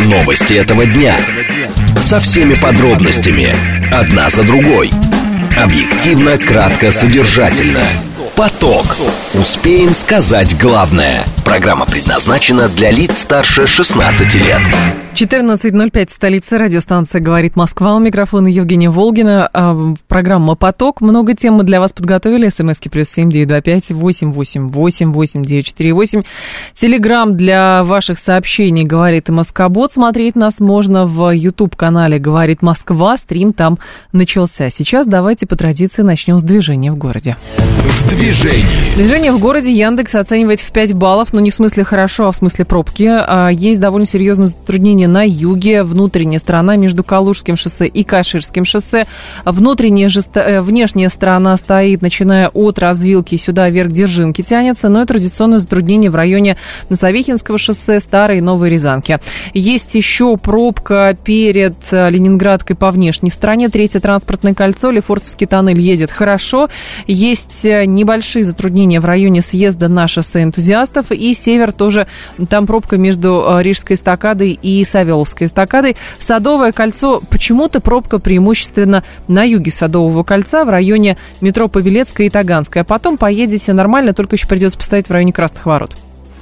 Новости этого дня. Со всеми подробностями. Одна за другой. Объективно, кратко, содержательно. Поток. Успеем сказать главное. Программа предназначена для лиц старше 16 лет. 14:05 в столице. Радиостанция «Говорит Москва». У микрофона Евгения Волгина. Программа «Поток». Много тем мы для вас подготовили. СМСки +7 925 888 8948. Телеграм для ваших сообщений «Говорит и Москобот». Смотреть нас можно в YouTube-канале «Говорит Москва». Стрим там начался. Сейчас давайте по традиции начнем с движения в городе. Движение в городе Яндекс оценивает в 5 баллов. Но не в смысле хорошо, а в смысле пробки. Есть довольно серьезные затруднения на юге, внутренняя сторона между Калужским шоссе и Каширским шоссе. Внешняя сторона стоит, начиная от развилки сюда вверх Дзержинки тянется, но и традиционное затруднение в районе Носовихинского шоссе, Старой и Новой Рязанки. Есть еще пробка перед Ленинградкой по внешней стороне. Третье транспортное кольцо, Лефортовский тоннель едет хорошо. Есть небольшие затруднения в районе съезда на шоссе Энтузиастов. И север тоже, там пробка между Рижской эстакадой и Савеловской эстакадой. Садовое кольцо, почему-то пробка преимущественно на юге Садового кольца, в районе метро Павелецкая и Таганская. А потом поедете нормально, только еще придется постоять в районе Красных ворот.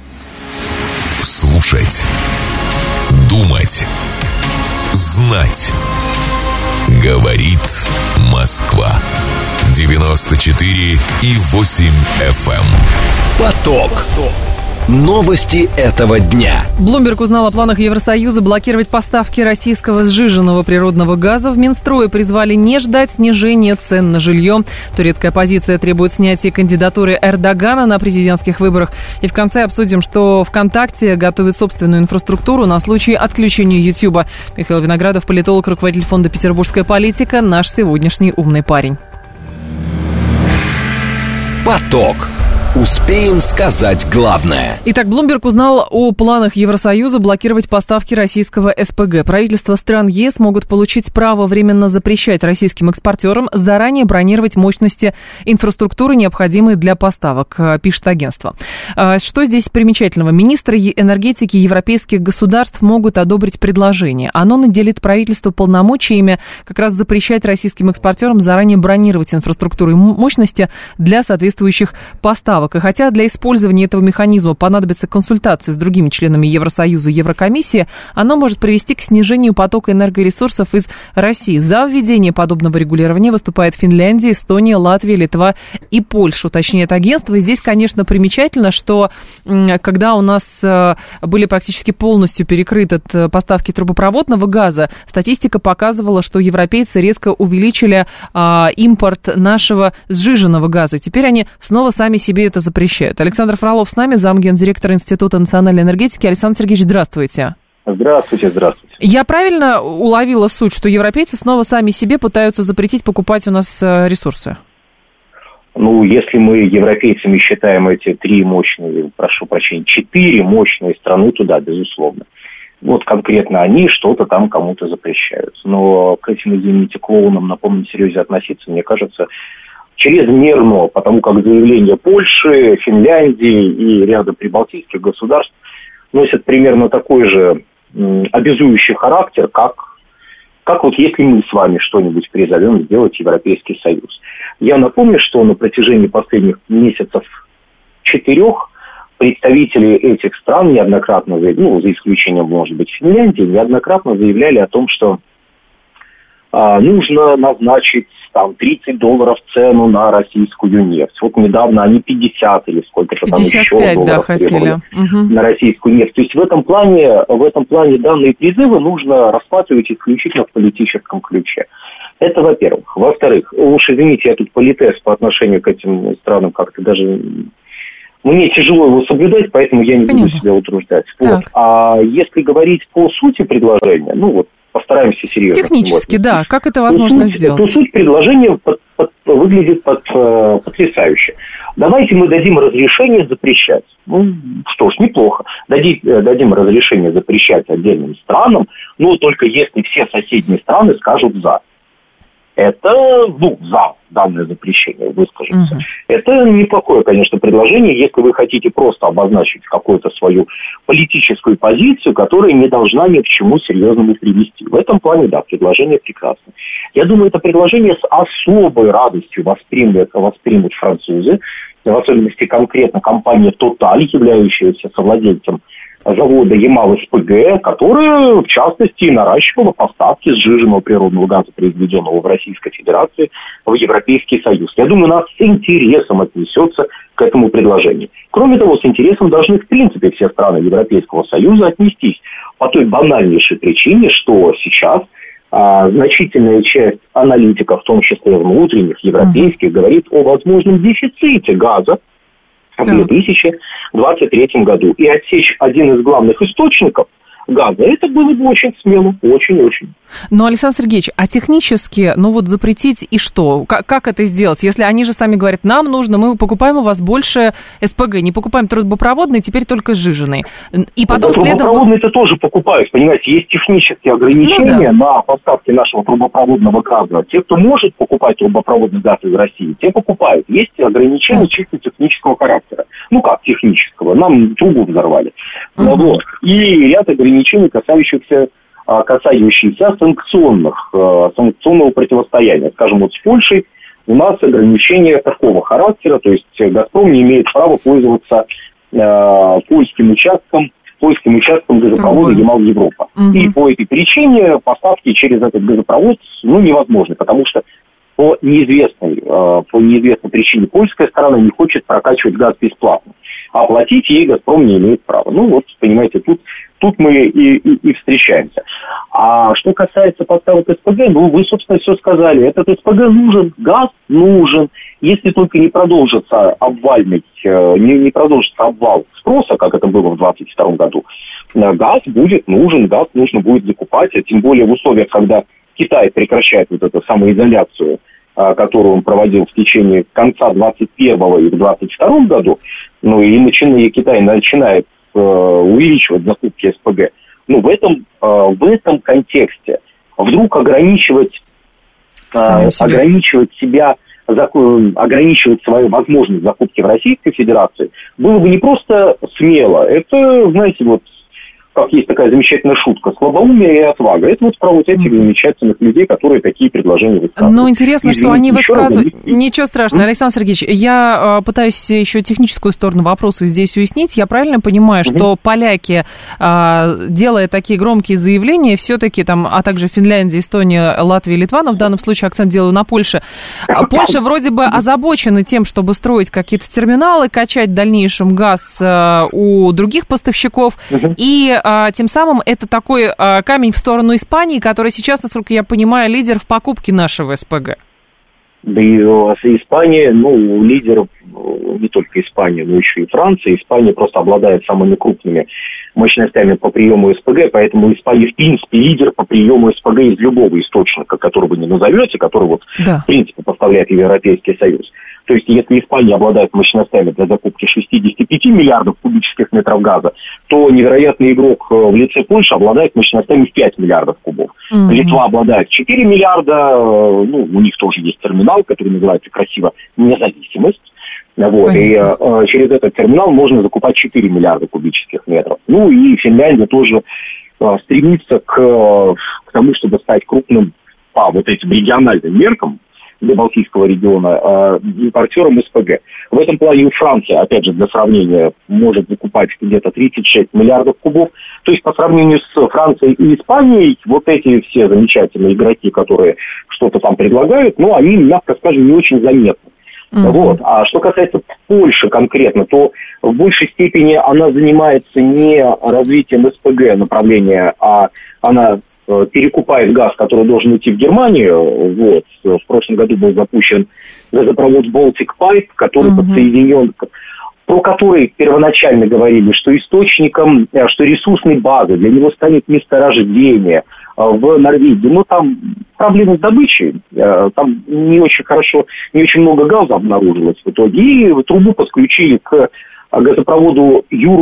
Слушать, думать, знать. Говорит Москва. 94,8 FM. Поток. Новости этого дня. Bloomberg узнал о планах Евросоюза блокировать поставки российского сжиженного природного газа. В Минстрое призвали не ждать снижения цен на жилье. Турецкая оппозиция требует снятия кандидатуры Эрдогана на президентских выборах. И в конце обсудим, что ВКонтакте готовит собственную инфраструктуру на случай отключения Ютуба. Михаил Виноградов, политолог, руководитель фонда «Петербургская политика», наш сегодняшний умный парень. Поток. Успеем сказать главное. Итак, Bloomberg узнал о планах Евросоюза блокировать поставки российского СПГ. Правительства стран ЕС могут получить право временно запрещать российским экспортерам заранее бронировать мощности инфраструктуры, необходимые для поставок, пишет агентство. Что здесь примечательного? Министры энергетики европейских государств могут одобрить предложение. Оно наделит правительство полномочиями как раз запрещать российским экспортерам заранее бронировать инфраструктуру и мощности для соответствующих поставок. И хотя для использования этого механизма понадобятся консультации с другими членами Евросоюза и Еврокомиссии, оно может привести к снижению потока энергоресурсов из России. За введение подобного регулирования выступает Финляндия, Эстония, Латвия, Литва и Польша, уточняет агентство. И здесь, конечно, примечательно, что когда у нас были практически полностью перекрыты поставки трубопроводного газа, статистика показывала, что европейцы резко увеличили импорт нашего сжиженного газа. Теперь они снова сами себе это запрещают. Александр Фролов с нами, замгендиректора Института национальной энергетики. Александр Сергеевич, здравствуйте. Здравствуйте. Я правильно уловила суть, что европейцы снова сами себе пытаются запретить покупать у нас ресурсы? Если мы европейцами считаем эти 4 мощные страны, то да, безусловно. Конкретно они что-то там кому-то запрещают. Но к этим, извините, клоунам на полном серьезе относиться, мне кажется, чрезмерно, потому как заявления Польши, Финляндии и ряда прибалтийских государств носят примерно такой же обязующий характер, как если мы с вами что-нибудь призовем сделать Европейский Союз. Я напомню, что на протяжении последних месяцев 4 представители этих стран неоднократно, за исключением, может быть, Финляндии, неоднократно заявляли о том, что нужно назначить $30 цену на российскую нефть. Недавно они 50 или сколько-то там еще долларов хотели на российскую нефть. То есть в этом плане данные призывы нужно рассматривать исключительно в политическом ключе. Это во-первых. Во-вторых, уж извините, я тут политес по отношению к этим странам как-то даже... Мне тяжело его соблюдать, поэтому я не буду себя утруждать. А если говорить по сути предложения, постараемся серьезно. Технически, да. Как это возможно сделать? То суть предложения выглядит потрясающе. Давайте мы дадим разрешение запрещать. Что ж, неплохо. Дадим разрешение запрещать отдельным странам, но только если все соседние страны скажут «за». это, за данное запрещение, выскажемся. Это неплохое, конечно, предложение, если вы хотите просто обозначить какую-то свою политическую позицию, которая не должна ни к чему серьезному привести. В этом плане, да, предложение прекрасно. Я думаю, это предложение с особой радостью воспримут французы, в особенности конкретно компания Total, являющаяся совладельцем завода Ямал-СПГ, которая, в частности, наращивала поставки сжиженного природного газа, произведенного в Российской Федерации, в Европейский Союз. Я думаю, нас с интересом отнесется к этому предложению. Кроме того, с интересом должны, в принципе, все страны Европейского Союза отнестись по той банальнейшей причине, что сейчас значительная часть аналитиков, в том числе внутренних, европейских, говорит о возможном дефиците газа в 2023 году. И отсечь один из главных источников газа, это было бы очень смело, очень-очень. Но, Александр Сергеевич, а технически, запретить и что? Как это сделать? Если они же сами говорят, нам нужно, мы покупаем у вас больше СПГ, не покупаем трубопроводные, теперь только сжиженные. И потом трубопроводные-то тоже покупают, понимаете, есть технические ограничения на поставки нашего трубопроводного газа. Те, кто может покупать трубопроводный газ из России, те покупают. Есть ограничения чисто технического характера. Как технического? Нам трубу взорвали. И ряд ограничений, касающихся санкционного противостояния. Скажем, с Польшей у нас ограничения такого характера, то есть «Газпром» не имеет права пользоваться польским участком газопровода «Ямал-Европа». И по этой причине поставки через этот газопровод невозможны, потому что по неизвестной причине польская сторона не хочет прокачивать газ бесплатно. А платить ей «Газпром» не имеет права. Понимаете, тут мы и встречаемся. А что касается поставок СПГ, вы, собственно, все сказали. Этот СПГ нужен, газ нужен. Если только не продолжится обвал спроса, как это было в 2022 году, газ будет нужен, газ нужно будет закупать, а тем более в условиях, когда Китай прекращает эту самоизоляцию, которую он проводил в течение конца 2021 и в 2022 году, и Китай начинает увеличивать закупки СПГ. В этом контексте вдруг ограничивать свою возможность закупки в Российской Федерации было бы не просто смело, это, знаете, как есть такая замечательная шутка, слабоумие и отвага. Это про этих замечательных людей, которые такие предложения высказывают. Интересно, что они высказывают... Ничего страшного, Александр Сергеевич, я пытаюсь еще техническую сторону вопроса здесь уяснить. Я правильно понимаю, что поляки, делая такие громкие заявления, все-таки а также Финляндия, Эстония, Латвия, Литва, но в данном случае акцент делаю на Польше. Польша вроде бы озабочена тем, чтобы строить какие-то терминалы, качать в дальнейшем газ у других поставщиков, и тем самым это такой камень в сторону Испании, которая сейчас, насколько я понимаю, лидер в покупке нашего СПГ. Да и Испания, лидер не только Испания, но еще и Франция. Испания просто обладает самыми крупными мощностями по приему СПГ, поэтому Испания, в принципе, лидер по приему СПГ из любого источника, который вы не назовете, который в принципе, поставляет Европейский Союз. То есть, если Испания обладает мощностями для закупки 65 миллиардов кубических метров газа, то невероятный игрок в лице Польши обладает мощностями в 5 миллиардов кубов. Литва обладает 4 миллиарда, у них тоже есть терминал, который называется красиво «Независимость». И через этот терминал можно закупать 4 миллиарда кубических метров. И Финляндия тоже стремится к тому, чтобы стать крупным по этим региональным меркам для Балтийского региона импортером СПГ. В этом плане у Франции, опять же, для сравнения, может закупать где-то 36 миллиардов кубов. То есть по сравнению с Францией и Испанией, эти все замечательные игроки, которые что-то там предлагают, они, мягко скажем, не очень заметны. А что касается Польши конкретно, то в большей степени она занимается не развитием СПГ направления, а она перекупает газ, который должен идти в Германию. В прошлом году был запущен газопровод Baltic Pipe, который подсоединен, про который первоначально говорили, что источником, что ресурсной базой для него станет месторождение в Норвегии. Но там проблемы с добычей, там не очень много газа обнаружилось в итоге, и трубу подключили к газопроводу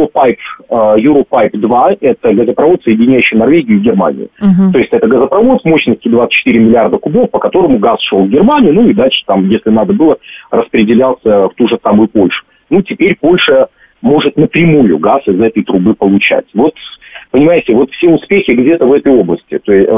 Europipe-2, это газопровод, соединяющий Норвегию и Германию. То есть это газопровод с мощностью 24 миллиарда кубов, по которому газ шел в Германию, ну и дальше там, если надо было, распределялся в ту же самую Польшу. Ну, теперь Польша может напрямую газ из этой трубы получать. Вот, понимаете, вот все успехи где-то в этой области. То есть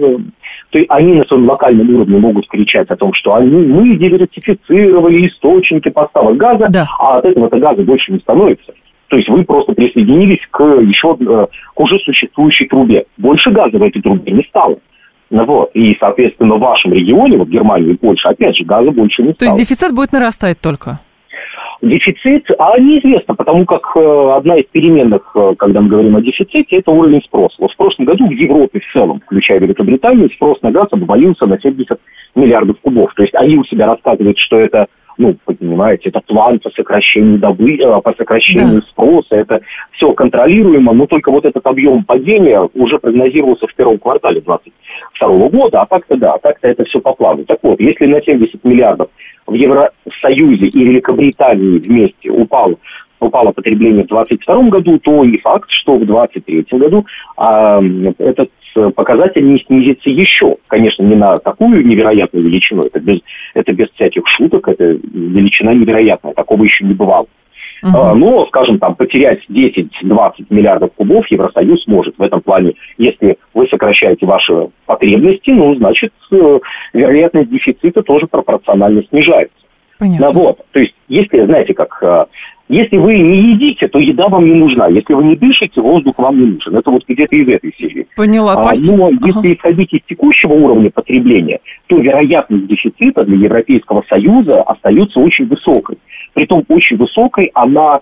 они на своем локальном уровне могут кричать о том, что мы диверсифицировали источники поставок газа, да. А от этого-то газа больше не становится. То есть вы просто присоединились к уже существующей трубе. Больше газа в этой трубе не стало. Вот. И, соответственно, в вашем регионе, вот Германия и Польша, опять же, газа больше не стало. То есть дефицит будет нарастать только? Дефицит, неизвестно, потому как одна из переменных, когда мы говорим о дефиците, это уровень спроса. Вот в прошлом году в Европе в целом, включая Великобританию, спрос на газ обвалился на 70 миллиардов кубов. То есть они у себя рассказывают, что это, понимаете, это план по сокращению по сокращению спроса, это все контролируемо, но только вот этот объем падения уже прогнозировался в первом квартале 2022 года, а так-то это все по плану. Так вот, если на 70 миллиардов в Евросоюзе и Великобритании вместе упало потребление в 2022 году, то и факт, что в 2023 году этот показатель не снизится еще. Конечно, не на такую невероятную величину, это без всяких шуток, это величина невероятная, такого еще не бывало. Но, скажем, потерять 10-20 миллиардов кубов Евросоюз может в этом плане. Если вы сокращаете ваши потребности, значит, вероятность дефицита тоже пропорционально снижается. Понятно. То есть, если, знаете, если вы не едите, то еда вам не нужна. Если вы не дышите, воздух вам не нужен. Это вот где-то из этой серии. Поняла, спасибо. Но если исходить из текущего уровня потребления, то вероятность дефицита для Европейского Союза остается очень высокой. Притом очень высокой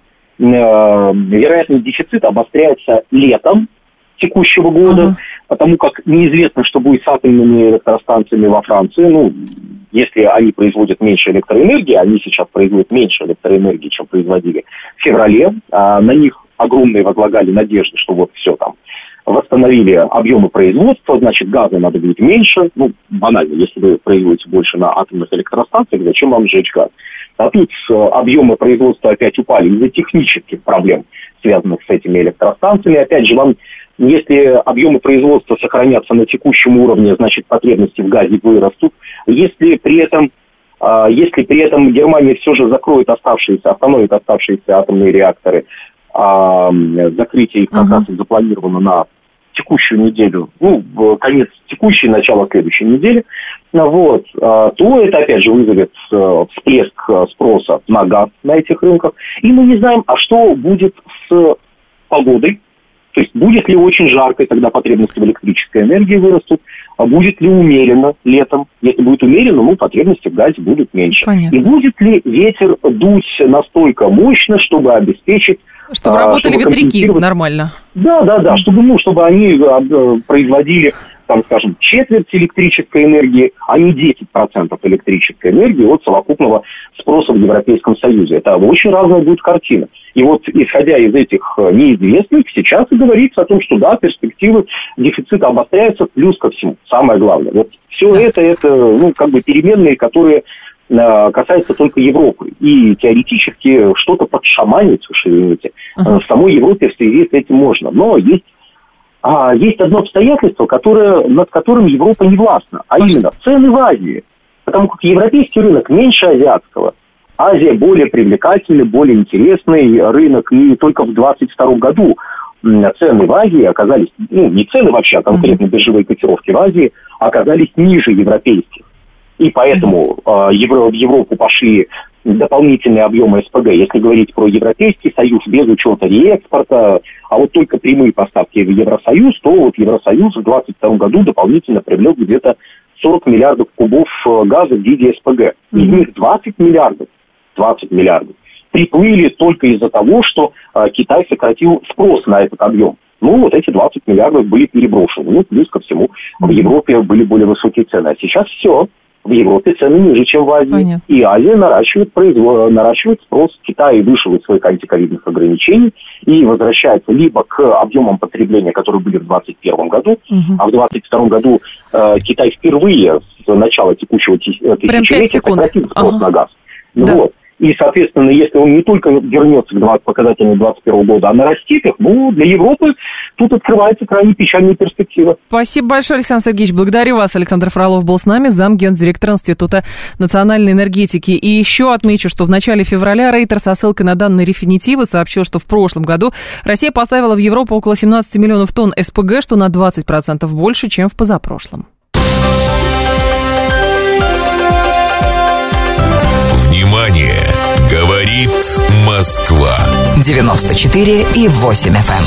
вероятность дефицита обостряется летом текущего года, потому как неизвестно, что будет с атомными электростанциями во Франции. Если они производят меньше электроэнергии, они сейчас производят меньше электроэнергии, чем производили в феврале, на них огромные возлагали надежды, что вот все там восстановили объемы производства, значит, газа надо будет меньше. Банально, если вы производите больше на атомных электростанциях, зачем вам сжечь газ? А тут объемы производства опять упали из-за технических проблем, связанных с этими электростанциями. Опять же, если объемы производства сохранятся на текущем уровне, значит, потребности в газе вырастут. Если при этом Германия все же остановит оставшиеся атомные реакторы, закрытие их как раз запланировано на текущую неделю, конец текущей, начало следующей недели, то это опять же вызовет всплеск спроса на газ на этих рынках. И мы не знаем, что будет с погодой. То есть будет ли очень жарко, и тогда потребности в электрической энергии вырастут, а будет ли умеренно летом. Если будет умеренно, потребности в газе будут меньше. Понятно. И будет ли ветер дуть настолько мощно, чтобы обеспечить... Чтобы работали ветряки нормально. Да, чтобы они производили, четверть электрической энергии, а не 10% электрической энергии от совокупного спроса в Европейском Союзе. Это очень разная будет картина. И вот, исходя из этих неизвестных, сейчас и говорится о том, что да, перспективы дефицита обостряются, плюс ко всему. Самое главное. Вот все это переменные, которые касаются только Европы. И теоретически что-то подшаманить, извините, в самой Европе в связи с этим можно. Но есть одно обстоятельство, над которым Европа не властна, а именно цены в Азии. Потому как европейский рынок меньше азиатского. Азия более привлекательный, более интересный рынок. И только в 2022 году цены в Азии оказались, не цены вообще, а конкретно биржевые котировки в Азии оказались ниже европейских. И поэтому в Европу пошли дополнительные объемы СПГ. Если говорить про Европейский Союз без учета реэкспорта, а вот только прямые поставки в Евросоюз, то вот Евросоюз в 2022 году дополнительно привлек где-то 40 миллиардов кубов газа в виде СПГ. Из них 20 миллиардов приплыли только из-за того, что Китай сократил спрос на этот объем. Эти 20 миллиардов были переброшены. Плюс ко всему в Европе были более высокие цены. А сейчас все. В Европе цены ниже, чем в Азии. Понятно. И Азия наращивает спрос. Китай вышел из своих антиковидных ограничений и возвращается либо к объемам потребления, которые были в 2021 году, а в 2022 году Китай впервые с начала текущего тысячелетия сократил спрос на газ. И, соответственно, если он не только вернется к показателям 2021 года, а нарастит их, для Европы тут открывается крайне печальная перспектива. Спасибо большое, Александр Сергеевич. Благодарю вас. Александр Фролов был с нами, замгендиректора Института национальной энергетики. И еще отмечу, что в начале февраля Рейтер со ссылкой на данные Рефинитива сообщил, что в прошлом году Россия поставила в Европу около 17 миллионов тонн СПГ, что на 20% больше, чем в позапрошлом. Внимание! Говорит Москва. 94,8 FM.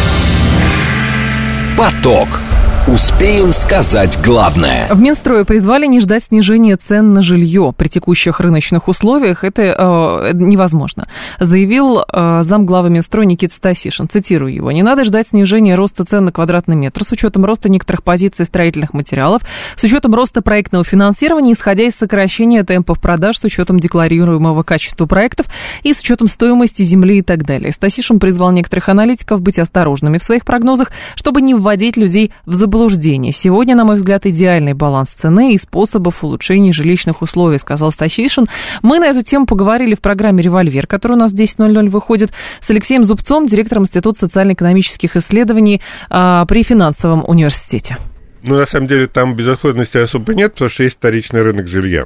Поток. Успеем сказать главное. В Минстрое призвали не ждать снижения цен на жилье. При текущих рыночных условиях это невозможно, заявил замглавы Минстроя Никита Стасишин. Цитирую его. «Не надо ждать снижения роста цен на квадратный метр с учетом роста некоторых позиций строительных материалов, с учетом роста проектного финансирования, исходя из сокращения темпов продаж, с учетом декларируемого качества проектов и с учетом стоимости земли и так далее». Стасишин призвал некоторых аналитиков быть осторожными в своих прогнозах, чтобы не вводить людей в заблуждение. Сегодня, на мой взгляд, идеальный баланс цены и способов улучшения жилищных условий, сказал Стасишин. Мы на эту тему поговорили в программе «Револьвер», которая у нас в 10:00 выходит, с Алексеем Зубцом, директором Института социально-экономических исследований при финансовом университете. На самом деле, там безысходности особо нет, потому что есть вторичный рынок жилья.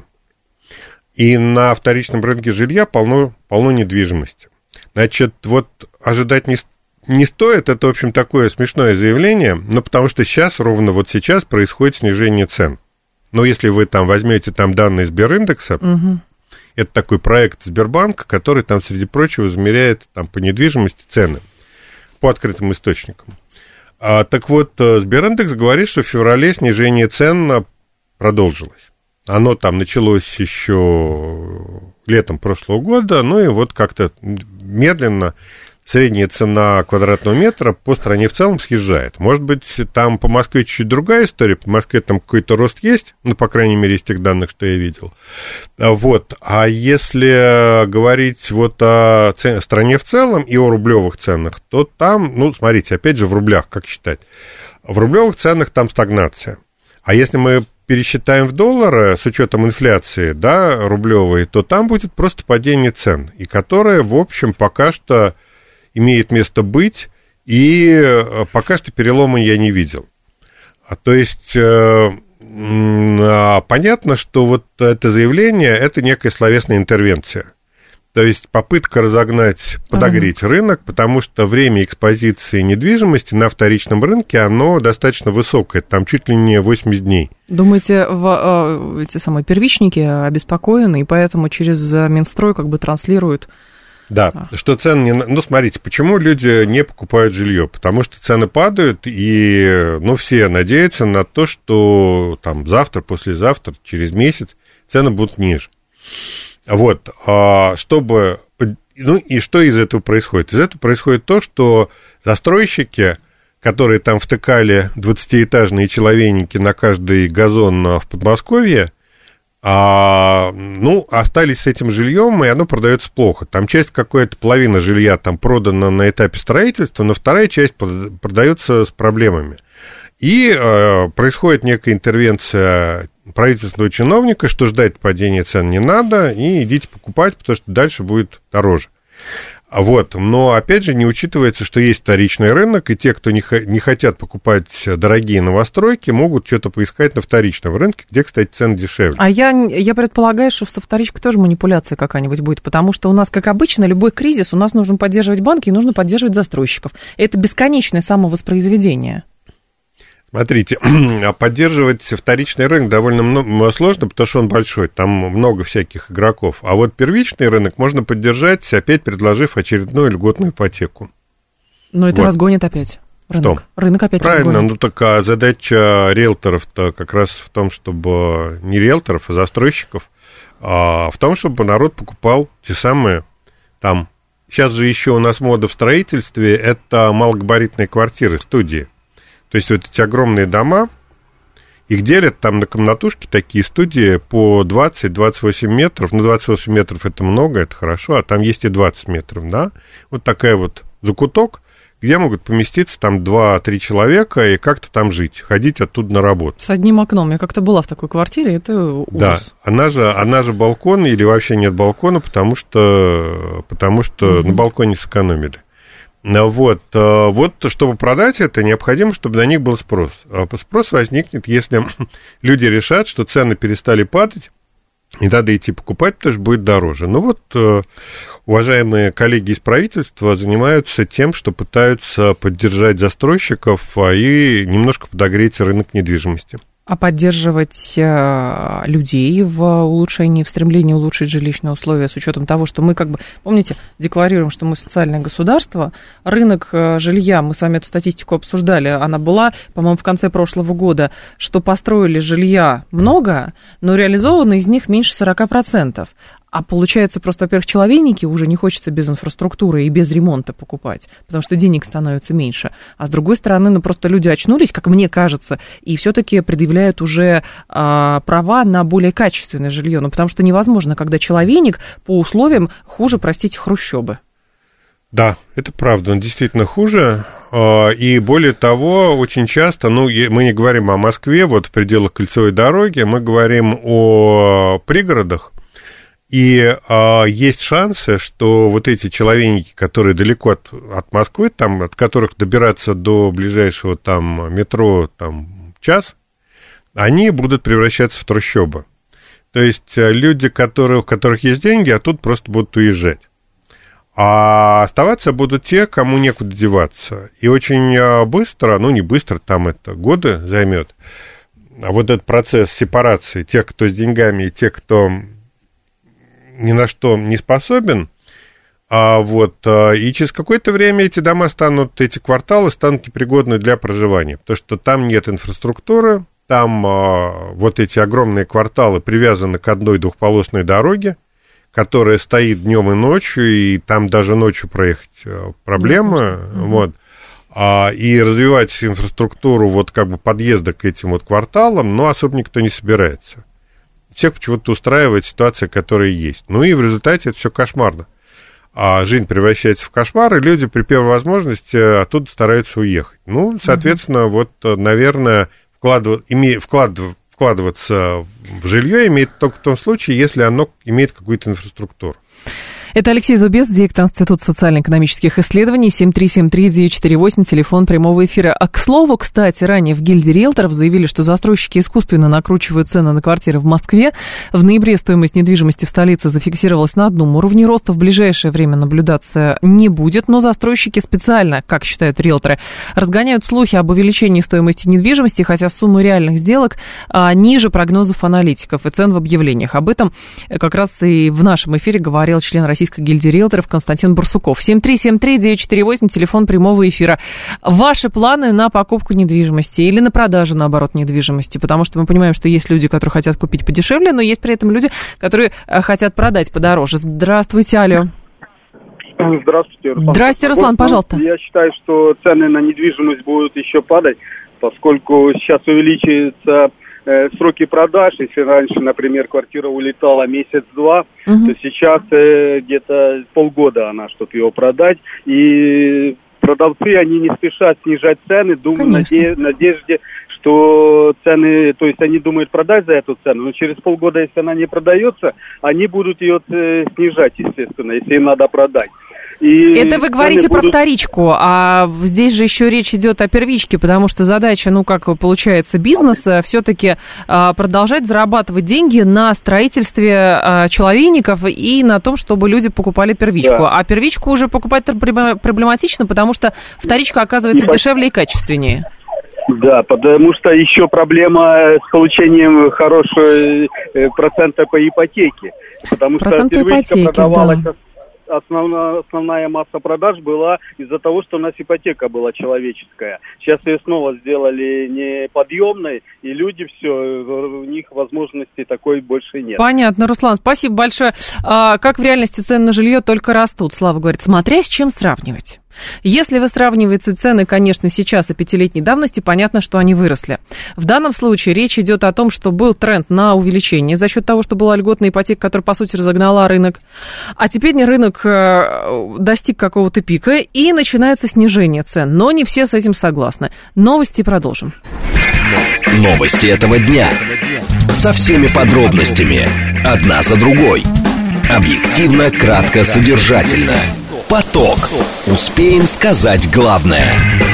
И на вторичном рынке жилья полно недвижимости. Значит, вот ожидать не стоит, это, в общем, такое смешное заявление, но потому что сейчас, ровно вот сейчас, происходит снижение цен. Но если вы там возьмете там данные Сбериндекса, это такой проект Сбербанка, который там, среди прочего, замеряет там по недвижимости цены по открытым источникам. Так вот, Сбериндекс говорит, что в феврале снижение цен продолжилось. Оно там началось еще летом прошлого года, ну и вот как-то медленно средняя цена квадратного метра по стране в целом съезжает. Может быть, там по Москве чуть-чуть другая история, по Москве там какой-то рост есть, ну, по крайней мере, из тех данных, что я видел. Вот. А если говорить вот о стране в целом и о рублевых ценах, то там, ну, смотрите, опять же, в рублях, как считать? В рублевых ценах там стагнация. А если мы пересчитаем в доллары с учетом инфляции, да, рублевой, то там будет просто падение цен, и которое, в общем, пока что имеет место быть, и пока что перелома я не видел. То есть, понятно, что вот это заявление, это некая словесная интервенция. То есть, попытка разогнать, подогреть рынок, потому что время экспозиции недвижимости на вторичном рынке, оно достаточно высокое, там чуть ли не 80 дней. Думаете, эти самые первичники обеспокоены, и поэтому через Минстрой как бы транслируют... Да, что цены не... Ну, смотрите, почему люди не покупают жилье? Потому что цены падают, и, ну, все надеются на то, что там завтра, послезавтра, через месяц цены будут ниже. Вот, чтобы... Ну, и что из этого происходит? Из этого происходит то, что застройщики, которые там втыкали 20-этажные человейники на каждый газон в Подмосковье, ну, остались с этим жильем, и оно продается плохо. Там часть какая-то половина жилья там продана на этапе строительства, но вторая часть продается с проблемами. И происходит некая интервенция правительственного чиновника, что ждать падения цен не надо, и идите покупать, потому что дальше будет дороже. Вот, но, опять же, не учитывается, что есть вторичный рынок, и те, кто не хотят покупать дорогие новостройки, могут что-то поискать на вторичном рынке, где, кстати, цены дешевле. А я предполагаю, что со вторичкой тоже манипуляция какая-нибудь будет, потому что у нас, как обычно, любой кризис, у нас нужно поддерживать банки и нужно поддерживать застройщиков. Это бесконечное самовоспроизведение. Смотрите, поддерживать вторичный рынок довольно сложно, потому что он большой, там много всяких игроков. А вот первичный рынок можно поддержать, опять предложив очередную льготную ипотеку. Но это вот разгонит опять рынок. Что? Рынок опять правильно, разгонит. Ну так задача риэлторов-то как раз в том, чтобы не риэлторов, а застройщиков, в том, чтобы народ покупал те самые там. Сейчас же еще у нас мода в строительстве, это малогабаритные квартиры, студии. То есть вот эти огромные дома, их делят там на комнатушки, такие студии по 20-28 метров. Ну, 28 метров это много, это хорошо, а там есть и 20 метров, да. Вот такая вот закуток, где могут поместиться там 2-3 человека и как-то там жить, ходить оттуда на работу. С одним окном. Я как-то была в такой квартире, это ужас. Да, она же балкон или вообще нет балкона, потому что на балконе сэкономили. Вот, чтобы продать это, необходимо, чтобы на них был спрос. А спрос возникнет, если люди решат, что цены перестали падать, и надо идти покупать, потому что будет дороже. Ну вот, уважаемые коллеги из правительства занимаются тем, что пытаются поддержать застройщиков и немножко подогреть рынок недвижимости. А поддерживать людей в улучшении, в стремлении улучшить жилищные условия с учетом того, что мы, помните, декларируем, что мы социальное государство, рынок жилья, мы с вами эту статистику обсуждали, она была, по-моему, в конце прошлого года, что построили жилья много, но реализовано из них меньше 40%. А получается, просто, во-первых, человейники уже не хочется без инфраструктуры и без ремонта покупать, потому что денег становится меньше. А с другой стороны, просто люди очнулись, как мне кажется, и все-таки предъявляют уже права на более качественное жилье. Потому что невозможно, когда человейник по условиям хуже, простите, хрущобы. Да, это правда, он действительно хуже. И более того, очень часто, мы не говорим о Москве, вот в пределах кольцевой дороги, мы говорим о пригородах. И есть шансы, что вот эти человейники, которые далеко от Москвы, там, от которых добираться до ближайшего там метро час, они будут превращаться в трущобы. То есть люди, у которых есть деньги, а тут просто будут уезжать. А оставаться будут те, кому некуда деваться. И очень быстро, не быстро, там это годы займет, а вот этот процесс сепарации тех, кто с деньгами, и тех, кто ни на что не способен, и через какое-то время эти кварталы станут непригодны для проживания, потому что там нет инфраструктуры, там вот эти огромные кварталы привязаны к одной двухполосной дороге, которая стоит днем и ночью, и там даже ночью проехать проблема, и развивать инфраструктуру подъезда к этим кварталам, особо никто не собирается. Всех почему-то устраивает ситуация, которая есть. И в результате это все кошмарно. Жизнь превращается в кошмар, и люди при первой возможности оттуда стараются уехать. Соответственно, наверное, вкладываться в жилье имеет только в том случае, если оно имеет какую-то инфраструктуру. Это Алексей Зубец, директор Института социально-экономических исследований, 7373948, телефон прямого эфира. А к слову, кстати, ранее в гильдии риэлторов заявили, что застройщики искусственно накручивают цены на квартиры в Москве. В ноябре стоимость недвижимости в столице зафиксировалась на одном уровне, роста в ближайшее время наблюдаться не будет, но застройщики специально, как считают риэлторы, разгоняют слухи об увеличении стоимости недвижимости, хотя суммы реальных сделок ниже прогнозов аналитиков и цен в объявлениях. Об этом как раз и в нашем эфире говорил член Российской гильдии риэлторов Константин Барсуков. 7373948, телефон прямого эфира. Ваши планы на покупку недвижимости или на продажу, наоборот, недвижимости? Потому что мы понимаем, что есть люди, которые хотят купить подешевле, но есть при этом люди, которые хотят продать подороже. Здравствуйте, алло. Здравствуйте, Руслан. Здравствуйте, Руслан, пожалуйста. Я считаю, что цены на недвижимость будут еще падать, поскольку сейчас увеличивается сроки продаж. Если раньше, например, квартира улетала месяц-два, то сейчас где-то полгода она, чтобы ее продать. И продавцы, они не спешат снижать цены, думают, надежде, что цены, то есть они думают продать за эту цену, но через полгода, если она не продается, они будут ее снижать, естественно, если им надо продать. И это вы говорите про вторичку, а здесь же еще речь идет о первичке, потому что задача, как получается, бизнеса все-таки продолжать зарабатывать деньги на строительстве человейников и на том, чтобы люди покупали первичку. Да. А первичку уже покупать проблематично, потому что вторичка оказывается дешевле и качественнее. Да, потому что еще проблема с получением хорошего процента по ипотеке. Потому процент что первичка продавалась... Да. Основная масса продаж была из-за того, что у нас ипотека была человеческая. Сейчас ее снова сделали неподъемной, и люди все, у них возможности такой больше нет. Понятно, Руслан, спасибо большое. Как в реальности цены на жилье только растут? Слава говорит, смотря с чем сравнивать. Если вы сравниваете цены, конечно, сейчас и 5-летней давности, понятно, что они выросли. В данном случае речь идет о том, что был тренд на увеличение за счет того, что была льготная ипотека, которая, по сути, разогнала рынок. А теперь рынок достиг какого-то пика, и начинается снижение цен. Но не все с этим согласны. Новости продолжим. Новости этого дня. Со всеми подробностями. Одна за другой. Объективно, кратко, содержательно. Поток. Успеем сказать главное.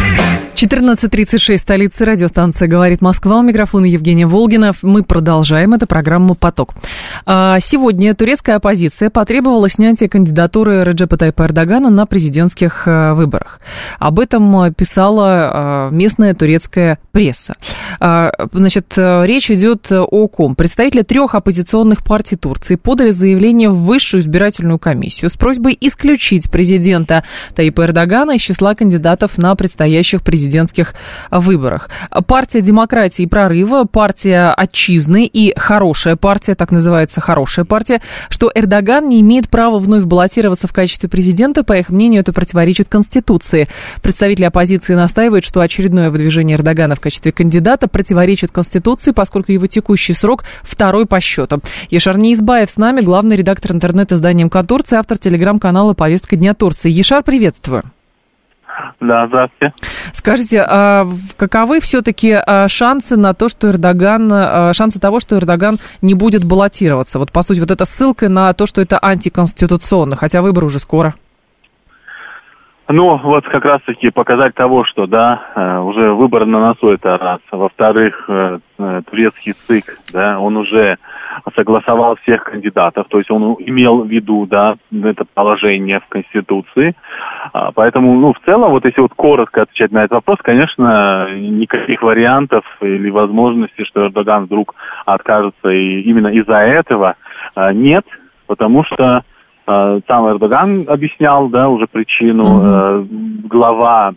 14:36, столица, радиостанция «Говорит Москва». У микрофона Евгения Волгина. Мы продолжаем. Это программа «Поток». Сегодня турецкая оппозиция потребовала снятия кандидатуры Реджепа Тайипа Эрдогана на президентских выборах. Об этом писала местная турецкая пресса. Значит, речь идет о ком? Представители 3 оппозиционных партий Турции подали заявление в Высшую избирательную комиссию с просьбой исключить президента Тайипа Эрдогана из числа кандидатов на предстоящих президентских выборах. Партия демократии и прорыва, партия отчизны и хорошая партия, так называется хорошая партия, что Эрдоган не имеет права вновь баллотироваться в качестве президента. По их мнению, это противоречит Конституции. Представители оппозиции настаивают, что очередное выдвижение Эрдогана в качестве кандидата противоречит Конституции, поскольку его текущий срок 2-й по счету. Яшар Неизбаев с нами, главный редактор интернет-издания МК Турции, автор телеграм-канала «Повестка дня Турции». Яшар, приветствую. Да, здравствуйте. Скажите, каковы все-таки шансы на то, что шансы того, что Эрдоган не будет баллотироваться? Вот, по сути, вот эта ссылка на то, что это антиконституционно, хотя выборы уже скоро. Ну, вот как раз-таки показать того, что, да, уже выбор на носу, это раз. Во-вторых, турецкий ЦИК, да, он уже согласовал всех кандидатов, то есть он имел в виду, да, это положение в Конституции. Поэтому, ну, в целом, вот если вот коротко отвечать на этот вопрос, конечно, никаких вариантов или возможностей, что Эрдоган вдруг откажется и именно из-за этого нет, потому что сам Эрдоган объяснял, да, уже причину, глава,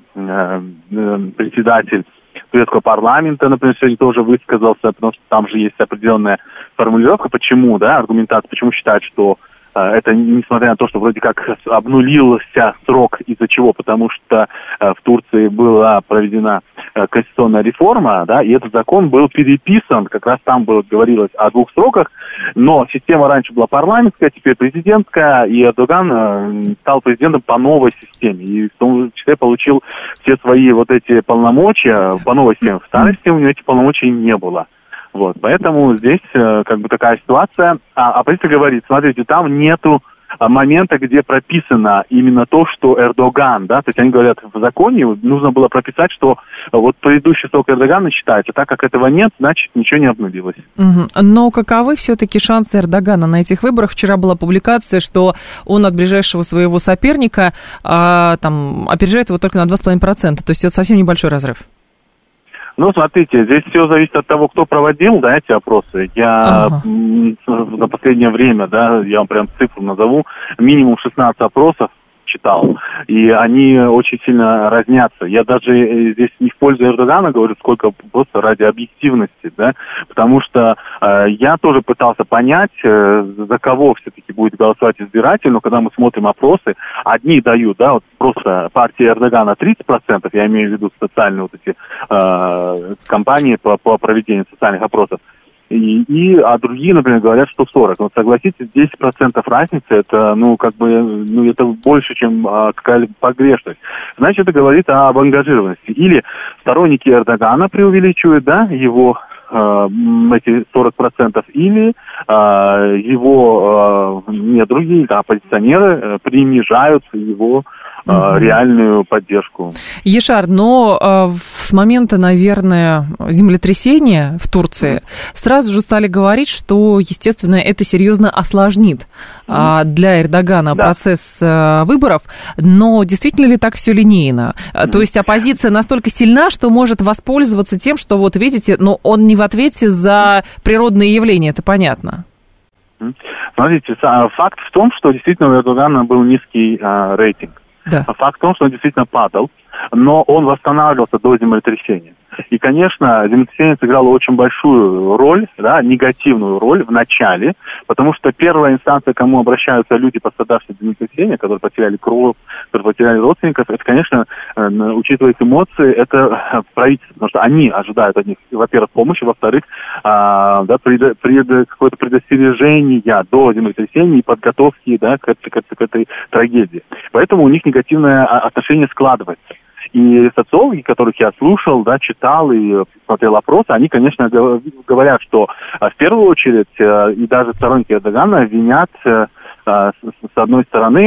председатель турецкого парламента, например, сегодня тоже высказался, потому что там же есть определенная формулировка, почему, да, аргументация, почему считают, что это, несмотря на то, что вроде как обнулился срок, из-за чего, потому что в Турции была проведена конституционная реформа, да, и этот закон был переписан, как раз там было говорилось о 2 сроках, но система раньше была парламентская, теперь президентская, и Эрдоган стал президентом по новой системе, и в том числе получил все свои вот эти полномочия по новой системе. В старой системе у него этих полномочий не было. Вот, поэтому здесь как бы такая ситуация. Оппозиция говорит, смотрите, там нету момента, где прописано именно то, что Эрдоган, да, то есть они говорят, в законе нужно было прописать, что вот предыдущий срок Эрдогана считается, так как этого нет, значит, ничего не обнулилось. Но каковы все-таки шансы Эрдогана на этих выборах? Вчера была публикация, что он от ближайшего своего соперника там опережает его только на 2,5%, то есть это совсем небольшой разрыв. Ну, смотрите, здесь все зависит от того, кто проводил, да, эти опросы. Я за последнее время, да, я вам прям цифру назову, минимум 16 опросов читал, и они очень сильно разнятся. Я даже здесь не в пользу Эрдогана говорю, сколько просто ради объективности, да, потому что я тоже пытался понять, за кого все-таки будет голосовать избиратель, но когда мы смотрим опросы, одни дают, да, вот просто партия Эрдогана 30%, я имею в виду социальные вот эти компании по проведению социальных опросов, а другие, например, говорят, что 40. Вот согласитесь, 10% разницы, это, ну, как бы, ну, это больше, чем какая-либо погрешность. Значит, это говорит об ангажированности. Или сторонники Эрдогана преувеличивают, да, его эти 40%, или его другие, да, оппозиционеры принижают его реальную поддержку. Яшар, но с момента, наверное, землетрясения в Турции сразу же стали говорить, что, естественно, это серьезно осложнит для Эрдогана процесс выборов, но действительно ли так все линейно? То есть оппозиция настолько сильна, что может воспользоваться тем, что, вот видите, но он не в ответе за природные явления, это понятно. Смотрите, факт в том, что действительно у Эрдогана был низкий рейтинг. Да. Факт в том, что он действительно падал. но он восстанавливался до землетрясения. И, конечно, землетрясение сыграло очень большую роль, да, негативную роль в начале, потому что первая инстанция, к кому обращаются люди, пострадавшие от землетрясения, которые потеряли кровь, которые потеряли родственников, это, конечно, учитывая их эмоции, это правительство, потому что они ожидают от них, во-первых, помощи, во-вторых, какое-то предостережение до землетрясения и подготовки, да, к этой трагедии. Поэтому у них негативное отношение складывается. И социологи, которых я слушал, да, читал и смотрел опросы, они, конечно, говорят, что в первую очередь и даже сторонники Эрдогана винят, с одной стороны,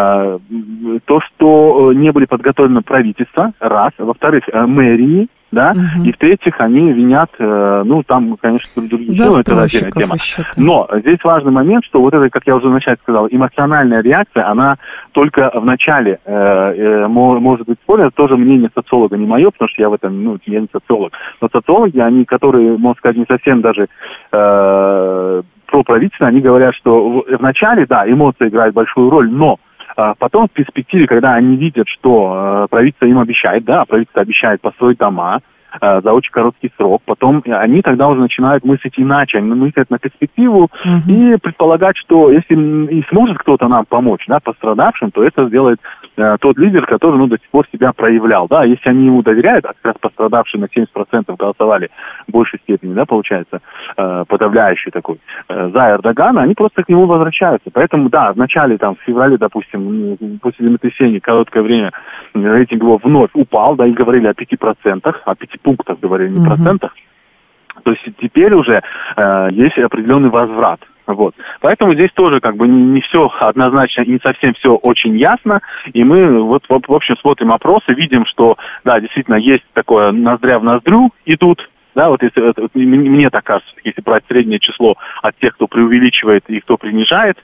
то, что не были подготовлены правительства, раз, во-вторых, мэрии, да, и в-третьих, они винят, там, конечно, другие, это отдельная тема. Но здесь важный момент, что вот это, как я уже вначале сказал, эмоциональная реакция, она только в начале может быть спорна, это тоже мнение социолога, не мое, потому что я в этом, я не социолог, но социологи, они, которые, можно сказать, не совсем даже проправительственные, они говорят, что в начале, да, эмоции играют большую роль, но потом в перспективе, когда они видят, что правительство им обещает, да, правительство обещает построить дома за очень короткий срок, потом они тогда уже начинают мыслить иначе, они мыслят на перспективу и предполагать, что если и сможет кто-то нам помочь, да, пострадавшим, то это сделает тот лидер, который, до сих пор себя проявлял, да, если они ему доверяют, а как раз пострадавшие на 70% голосовали в большей степени, да, получается, подавляющий такой, за Эрдогана, они просто к нему возвращаются. Поэтому, да, в начале, в феврале, допустим, после землетрясения, короткое время, рейтинг его вновь упал, да, и говорили о 5%, о 5 пунктах говорили, не процентах. То есть теперь уже есть определенный возврат. Вот. Поэтому здесь тоже не все однозначно и не совсем все очень ясно. И мы в общем смотрим опросы, видим, что да, действительно есть такое ноздря в ноздрю идут. Да, вот если мне так кажется, если брать среднее число от тех, кто преувеличивает и кто принижает.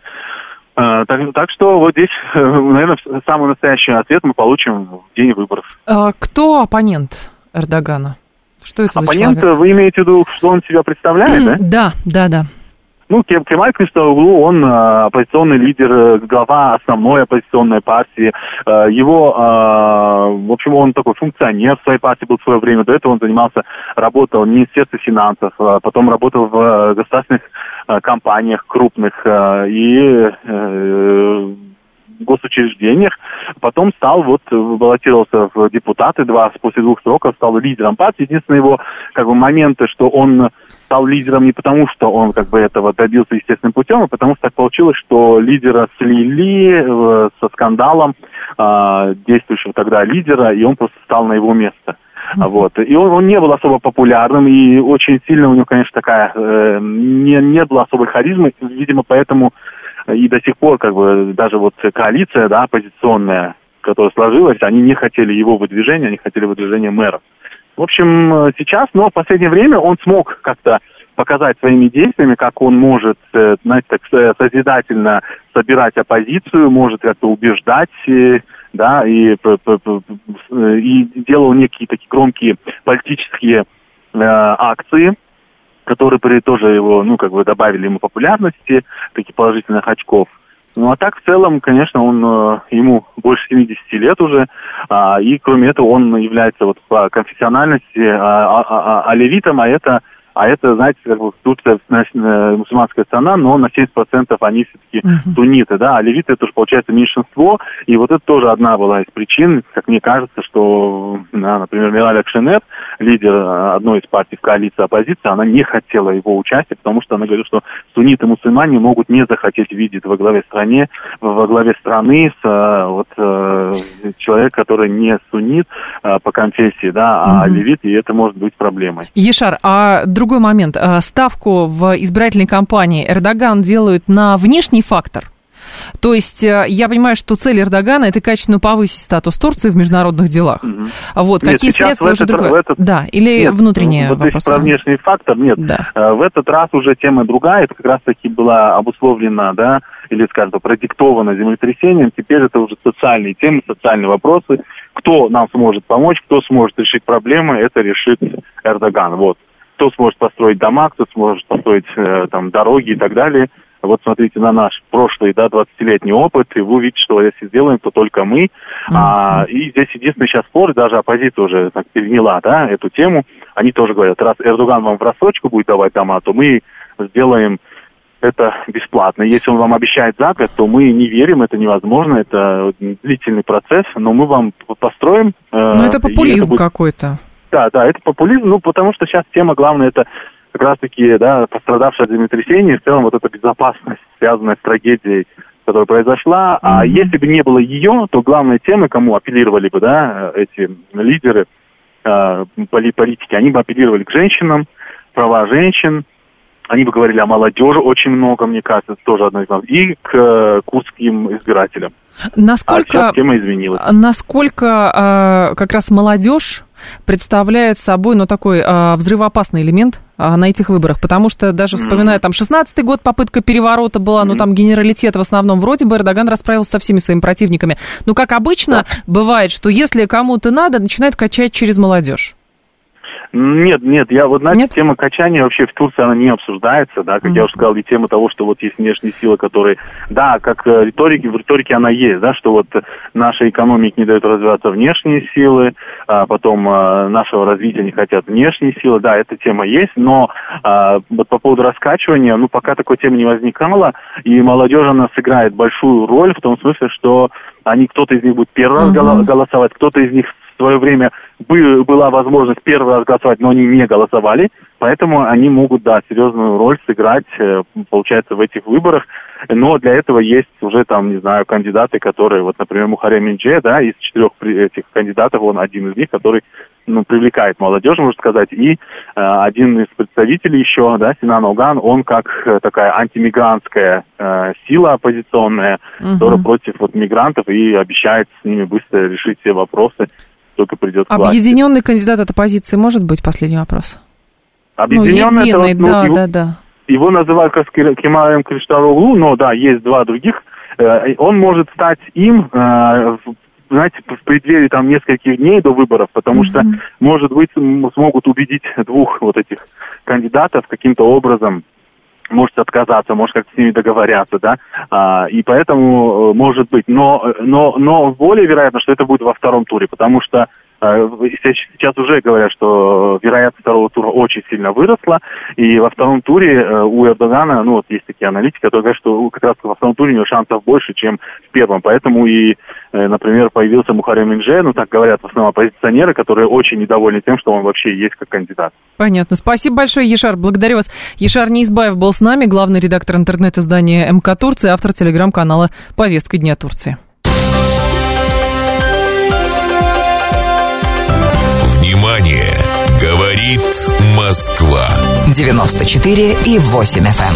Так что вот здесь, наверное, самый настоящий ответ мы получим в день выборов. Кто оппонент Эрдогана? Что это оппонент, за человек? Вы имеете в виду, что он себя представляет, да? Да. Кемаль Кылычдароглу, он оппозиционный лидер, глава основной оппозиционной партии. В общем, он такой функционер в своей партии был в свое время. До этого он работал в Министерстве финансов, потом работал в государственных компаниях крупных и госучреждениях, потом баллотировался в депутаты, после 2 сроков стал лидером партии. Единственное его моменты, что он стал лидером не потому, что он этого добился естественным путем, а потому что так получилось, что лидера слили со скандалом действующего тогда лидера, и он просто стал на его место. Вот. И он не был особо популярным, и очень сильно у него, конечно, не было особой харизмы, видимо, поэтому и до сих пор, даже коалиция, да, оппозиционная, которая сложилась, они не хотели его выдвижения, они хотели выдвижения мэра. В общем, сейчас, но в последнее время он смог как-то показать своими действиями, как он может, созидательно собирать оппозицию, может как-то убеждать, да, и делал некие такие громкие политические акции, которые тоже его, добавили ему популярности, таких положительных очков. А так, в целом, конечно, ему больше 70 лет уже, и, кроме этого, он является по конфессиональности алевитом, а это, знаете, Турция мусульманская страна, но на 70% они все-таки сунниты, да, а левиты это уже получается меньшинство, и это тоже одна была из причин, как мне кажется, что, например, Мираль Акшенер, лидер одной из партий в коалиции оппозиции, она не хотела его участия, потому что она говорит, что сунниты-мусульмане могут не захотеть видеть во главе страны человек, который не суннит по конфессии, да, а левит, и это может быть проблемой. Ешар, другой момент. Ставку в избирательной кампании Эрдоган делают на внешний фактор. То есть я понимаю, что цель Эрдогана – это качественно повысить статус Турции в международных делах. Вот, нет, какие средства уже другое? Да, или внутренние вопросы? Про внешний фактор нет. Да. В этот раз уже тема другая. Это как раз-таки была обусловлена, да, или, скажем, продиктована землетрясением. Теперь это уже социальные темы, социальные вопросы. Кто нам сможет помочь, кто сможет решить проблемы, это решит Эрдоган. Вот. Кто сможет построить дома, кто сможет построить дороги и так далее. Вот смотрите на наш прошлый, 20-летний опыт, и вы увидите, что если сделаем, то только мы. И здесь единственный сейчас спор, даже оппозиция уже так переняла, да, эту тему. Они тоже говорят, раз Эрдоган вам в рассрочку будет давать дома, то мы сделаем это бесплатно. Если он вам обещает за год, то мы не верим, это невозможно, это длительный процесс, но мы вам построим. Но это популизм какой-то. Да, это популизм, потому что сейчас тема главная, это как раз-таки, да, пострадавшая от землетрясения, в целом вот эта безопасность, связанная с трагедией, которая произошла. А если бы не было ее, то главная тема, кому апеллировали бы, да, эти лидеры, политики, они бы апеллировали к женщинам, права женщин, они бы говорили о молодежи очень много, мне кажется, это тоже одно из нас, и к курдским избирателям. Насколько, тема изменилась. Насколько как раз молодежь представляет собой, такой взрывоопасный элемент на этих выборах? Потому что даже вспоминая, 16-й год попытка переворота была, там генералитет в основном, вроде бы Эрдоган расправился со всеми своими противниками. Но, как обычно, бывает, что если кому-то надо, начинает качать через молодежь. Нет, тема качания вообще в Турции, она не обсуждается, да, как я уже сказал, и тема того, что вот есть внешние силы, которые, да, как в риторике она есть, да, что вот нашей экономике не дают развиваться внешние силы, потом нашего развития не хотят внешние силы, да, эта тема есть, но вот по поводу раскачивания, пока такой темы не возникало, и молодежь, она сыграет большую роль в том смысле, что кто-то из них будет первый раз голосовать, кто-то из них в свое время была возможность первый раз голосовать, но они не голосовали, поэтому они могут, серьезную роль сыграть, получается, в этих выборах. Но для этого есть уже кандидаты, которые, вот, например, Мухаррем Инже, да, из 4 этих кандидатов, он один из них, который, привлекает молодежь, можно сказать, и один из представителей еще, да, Синан Оган, он как такая антимигрантская сила оппозиционная, которая против мигрантов и обещает с ними быстро решить все вопросы, только придет к власти. Объединенный кандидат от оппозиции может быть? Последний вопрос. Объединенный, единый, да. Его называют как Кемалем Кылычдароглу, но да, есть 2 других. Он может стать им, в преддверии нескольких дней до выборов, потому что, может быть, смогут убедить 2 вот этих кандидатов каким-то образом, может отказаться, может как-то с ними договорятся, да, и поэтому может быть, но более вероятно, что это будет во 2-м туре, потому что сейчас уже говорят, что вероятность 2-го тура очень сильно выросла, и во 2-м туре у Эрдогана, есть такие аналитики, которые говорят, что как раз во 2-м туре у него шансов больше, чем в 1-м, поэтому и, например, появился Мухаррем Инже, так говорят в основном оппозиционеры, которые очень недовольны тем, что он вообще есть как кандидат. Понятно. Спасибо большое, Яшар, благодарю вас. Яшар Неизбаев был с нами, главный редактор интернет-издания МК Турции, автор телеграм-канала «Повестка дня Турции». Внимание! Говорит Москва. 94,8 FM.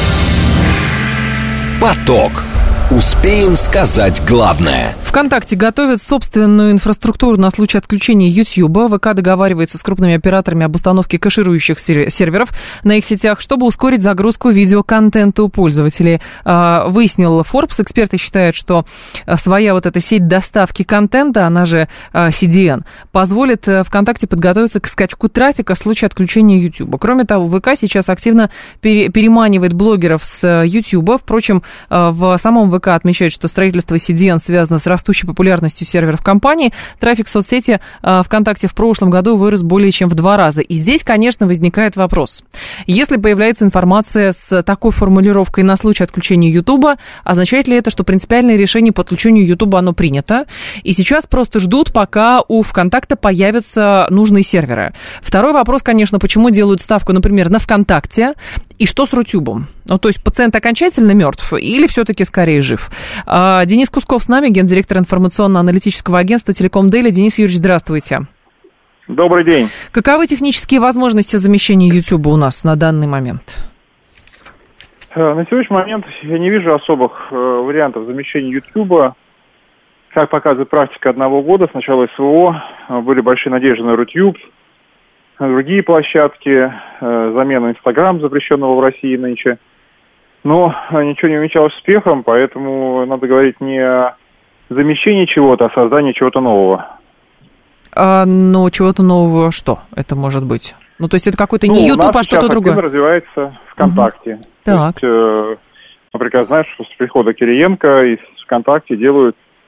Поток. Успеем сказать главное. ВКонтакте готовит собственную инфраструктуру на случай отключения Ютьюба. ВК договаривается с крупными операторами об установке кэширующих серверов на их сетях, чтобы ускорить загрузку видеоконтента у пользователей. Выяснил Forbes. Эксперты считают, что своя вот эта сеть доставки контента, она же CDN, позволит ВКонтакте подготовиться к скачку трафика в случае отключения Ютьюба. Кроме того, ВК сейчас активно переманивает блогеров с Ютьюба. Впрочем, в самом ВК отмечают, что строительство CDN связано с растущей популярностью серверов компании. Трафик в соцсети ВКонтакте в прошлом году вырос более чем в 2 раза. И здесь, конечно, возникает вопрос. Если появляется информация с такой формулировкой на случай отключения Ютуба, означает ли это, что принципиальное решение по отключению Ютуба, оно принято? И сейчас просто ждут, пока у ВКонтакта появятся нужные серверы. Второй вопрос, конечно, почему делают ставку, например, на ВКонтакте, и что с Рутюбом? То есть пациент окончательно мертв или все-таки скорее жив? Денис Кусков с нами, гендиректор информационно-аналитического агентства «Телеком Дейли». Денис Юрьевич, здравствуйте. Добрый день. Каковы технические возможности замещения Ютуба у нас на данный момент? На сегодняшний момент я не вижу особых вариантов замещения Ютуба. Как показывает практика 1 года, с начала СВО были большие надежды на Рутюб, на другие площадки, замена Инстаграм, запрещенного в России нынче. Но ничего не увенчалось успехом, поэтому надо говорить не о замещении чего-то, а о создании чего-то нового. Но чего-то нового что это может быть? То есть это какой-то не YouTube, а что-то другое? У нас сейчас активно развивается ВКонтакте. Так. То есть, например, знаешь, после прихода Кириенко из ВКонтакте делают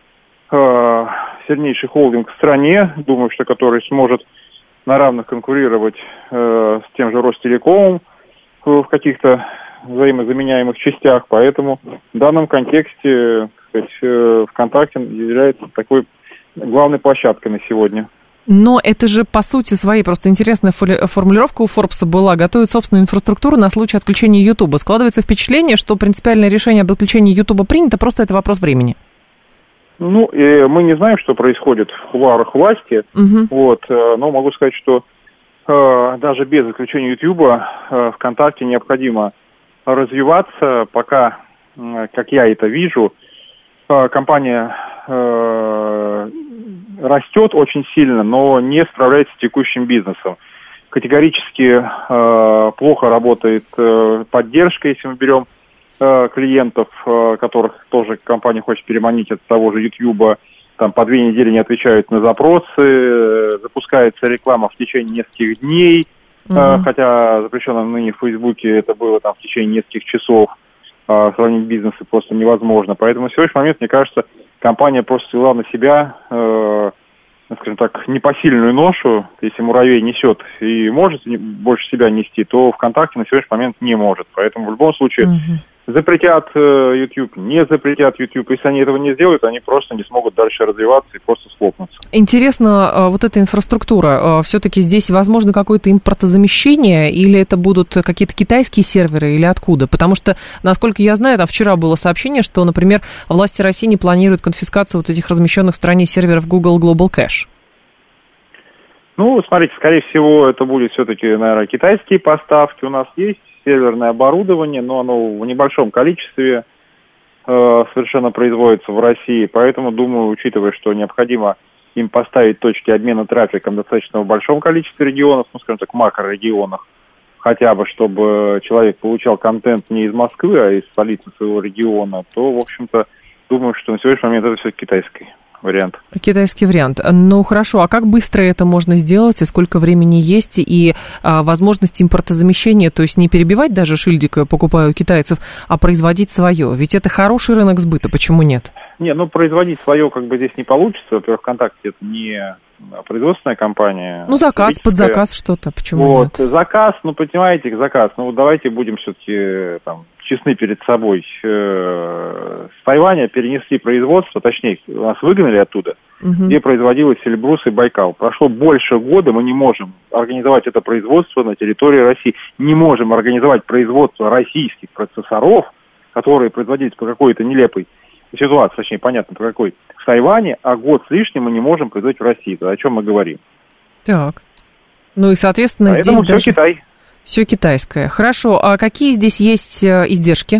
сильнейший холдинг в стране, думаю, что который сможет на равных конкурировать с тем же Ростелекомом в каких-то взаимозаменяемых частях. Поэтому в данном контексте, так сказать, ВКонтакте является такой главной площадкой на сегодня. Но это же по сути своей, просто интересная формулировка у Форбса была: готовить собственную инфраструктуру на случай отключения Ютуба. Складывается впечатление, что принципиальное решение об отключении Ютуба принято, просто это вопрос времени. Ну, мы не знаем, что происходит в кулуарах власти, но могу сказать, что даже без отключения Ютуба ВКонтакте необходимо развиваться, пока, как я это вижу, компания растет очень сильно, но не справляется с текущим бизнесом. Категорически плохо работает поддержка, если мы берем клиентов, которых тоже компания хочет переманить от того же Ютьюба, там по 2 недели не отвечают на запросы, запускается реклама в течение нескольких дней, хотя запрещено ныне в Фейсбуке это было там в течение нескольких часов, сравнить бизнесы просто невозможно. Поэтому в сегодняшний момент, мне кажется, компания просто взяла на себя, скажем так, непосильную ношу. Если муравей несет и может больше себя нести, то ВКонтакте на сегодняшний момент не может. Поэтому в любом случае запретят YouTube, не запретят YouTube. Если они этого не сделают, они просто не смогут дальше развиваться и просто схлопнутся. Интересно, вот эта инфраструктура, все-таки здесь возможно какое-то импортозамещение, или это будут какие-то китайские серверы, или откуда? Потому что, насколько я знаю, там вчера было сообщение, что, например, власти России не планируют конфискацию вот этих размещенных в стране серверов Google Global Cache. Ну, смотрите, скорее всего, это будет все-таки, наверное, китайские поставки. У нас есть серверное оборудование, но оно в небольшом количестве совершенно производится в России. Поэтому, думаю, учитывая, что необходимо им поставить точки обмена трафиком достаточно в большом количестве регионов, ну, скажем так, макрорегионах, хотя бы, чтобы человек получал контент не из Москвы, а из столицы своего региона, то, в общем-то, думаю, что на сегодняшний момент это все китайский вариант. Китайский вариант. Ну, хорошо. А как быстро это можно сделать, и сколько времени есть, и возможность импортозамещения, то есть не перебивать даже шильдик, покупая у китайцев, а производить свое? Ведь это хороший рынок сбыта, почему нет? Не, ну, производить свое как бы здесь не получится. Во-первых, ВКонтакте это не производственная компания. Ну, заказ, под заказ что-то, почему нет? Вот, заказ, ну, понимаете, заказ. Ну, давайте будем все-таки там честны перед собой. С Тайваня перенесли производство, точнее, нас выгнали оттуда, где производилось Эльбрус и Байкал. Прошло больше года, мы не можем организовать это производство на территории России. Не можем организовать производство российских процессоров, которые производились по какой-то нелепой ситуации, точнее, понятно, по какой, в Тайване, а год с лишним мы не можем производить в России. То о чем мы говорим? Так. Ну и, соответственно, поэтому здесь все даже... Китай. Все китайское. Хорошо. А какие здесь есть издержки?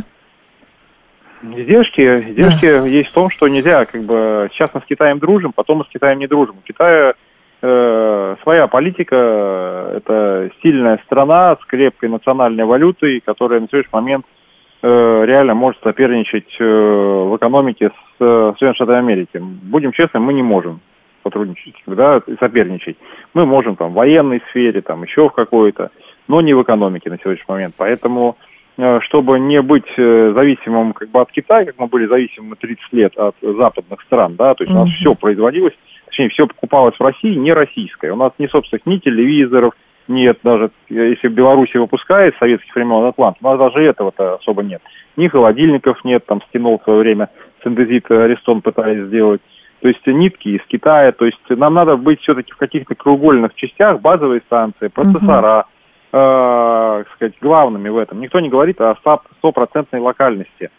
Издержки есть в том, что нельзя, как бы, сейчас мы с Китаем дружим, потом мы с Китаем не дружим. У Китая своя политика, это сильная страна с крепкой национальной валютой, которая на сегодняшний момент реально может соперничать в экономике с Соединенными Штатами Америки. Будем честны, мы не можем сотрудничать, да, и соперничать. Мы можем там в военной сфере, там еще в какой-то, но не в экономике на сегодняшний момент. Поэтому, чтобы не быть зависимым как бы от Китая, как мы были зависимы 30 лет от западных стран, да, то есть у нас все производилось, точнее, все покупалось в России, не российское. У нас ни собственных, ни телевизоров, нет, даже если в Беларуси выпускает с советских времен Атлант, у нас даже этого-то особо нет. Ни холодильников нет, там стянул в свое время синтезит Аристон пытались сделать. То есть нитки из Китая, то есть нам надо быть все-таки в каких-то краеугольных частях, базовые станции, процессора, сказать, главными в этом. Никто не говорит о 100% локальности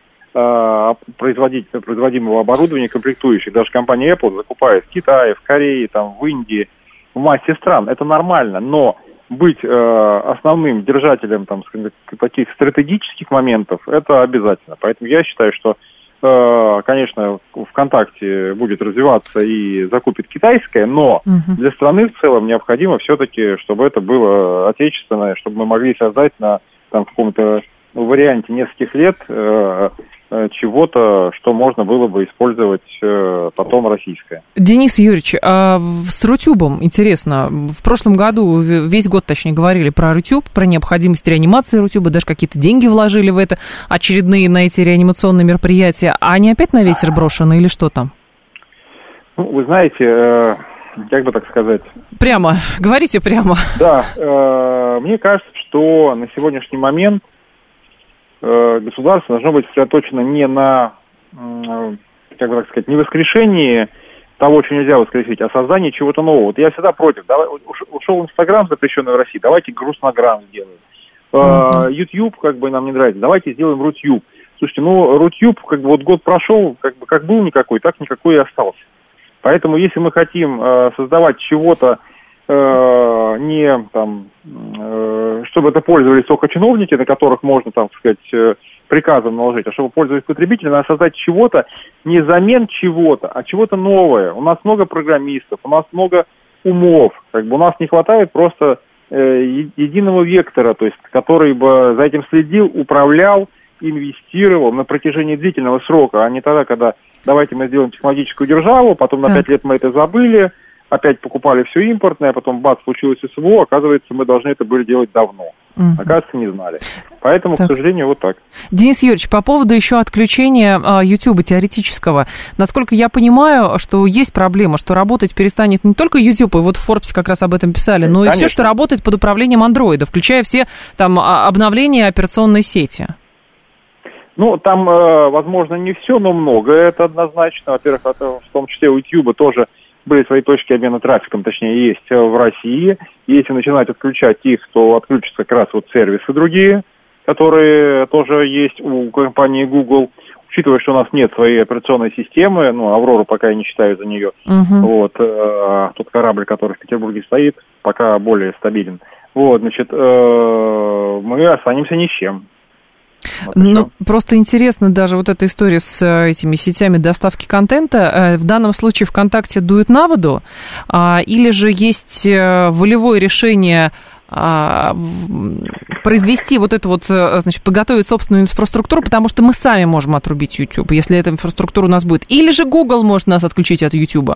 производимого оборудования, комплектующих. Даже компания Apple закупает в Китае, в Корее, там, в Индии, в массе стран. Это нормально, но быть основным держателем там, таких стратегических моментов, это обязательно. Поэтому я считаю, что, конечно, ВКонтакте будет развиваться и закупит китайское, но для страны в целом необходимо все-таки, чтобы это было отечественное, чтобы мы могли создать на там, каком-то варианте нескольких лет чего-то, что можно было бы использовать потом российское. Денис Юрьевич, а с Рутюбом, интересно, в прошлом году, весь год, точнее, говорили про Рутюб, про необходимость реанимации Рутюба, даже какие-то деньги вложили в это, очередные на эти реанимационные мероприятия, а они опять на ветер брошены или что там? Ну, вы знаете, как бы так сказать... Прямо, говорите прямо. Да, мне кажется, что на сегодняшний момент государство должно быть сосредоточено не на, как бы так сказать, не воскрешении того, что нельзя воскресить, а создании чего-то нового. Вот я всегда против. Ушел Инстаграм, запрещенный в России, давайте Грустнограм сделаем. YouTube, как бы нам не нравится, давайте сделаем Рутюб. Слушайте, ну, Рутюб, как бы вот год прошел, как был никакой, так никакой и остался. Поэтому, если мы хотим создавать чего-то, не там, чтобы это пользовались только чиновники, на которых можно, там, так сказать, приказом наложить, а чтобы пользовались потребители, надо создать чего-то, не взамен чего-то, а чего-то новое. У нас много программистов, у нас много умов, как бы у нас не хватает просто единого вектора, то есть, который бы за этим следил, управлял, инвестировал на протяжении длительного срока, а не тогда, когда давайте мы сделаем технологическую державу, потом на 5 лет мы это забыли, опять покупали все импортное, потом бац, случилось СВО, оказывается, мы должны это были делать давно. Оказывается, не знали. Поэтому, к сожалению, вот так. Денис Юрьевич, по поводу еще отключения YouTube теоретического. Насколько я понимаю, что есть проблема, что работать перестанет не только YouTube, и вот в Forbes как раз об этом писали, но и все, что работает под управлением Android, включая все там обновления операционной сети. Ну, там, возможно, не все, но много, это однозначно. Во-первых, в том числе у YouTube тоже были свои точки обмена трафиком, точнее, есть в России. Если начинать отключать их, то отключатся как раз вот сервисы другие, которые тоже есть у компании Google. Учитывая, что у нас нет своей операционной системы, ну, Аврору пока я не считаю за нее, вот, тот корабль, который в Петербурге стоит, пока более стабилен. Вот, значит, мы останемся ни с чем. Ну, просто интересно даже вот эта история с этими сетями доставки контента. В данном случае ВКонтакте дует на воду, или же есть волевое решение произвести вот эту вот, значит, подготовить собственную инфраструктуру, потому что мы сами можем отрубить YouTube, если эта инфраструктура у нас будет. Или же Google может нас отключить от YouTube?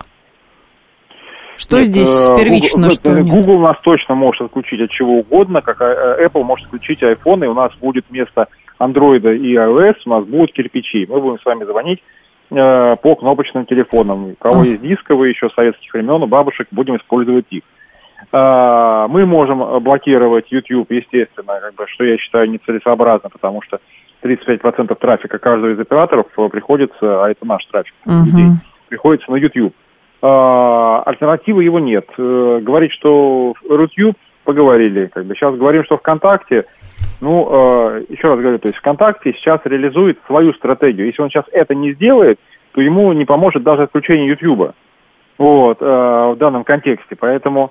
Что нет, здесь первично, что нет? Google нас точно может отключить от чего угодно, как Apple может отключить iPhone, и у нас будет вместо Android и iOS, у нас будут кирпичи. Мы будем с вами звонить по кнопочным телефонам. У кого есть дисковые еще советских времен, у бабушек, будем использовать их. Мы можем блокировать YouTube, естественно, как бы, что я считаю нецелесообразно, потому что 35% трафика каждого из операторов приходится, а это наш трафик, людей, приходится на YouTube. Альтернативы его нет. Говорить, что Рутюб, поговорили. Как бы. Сейчас говорим, что ВКонтакте, ну, еще раз говорю, то есть ВКонтакте сейчас реализует свою стратегию. Если он сейчас это не сделает, то ему не поможет даже отключение Ютьюба. Вот, в данном контексте. Поэтому,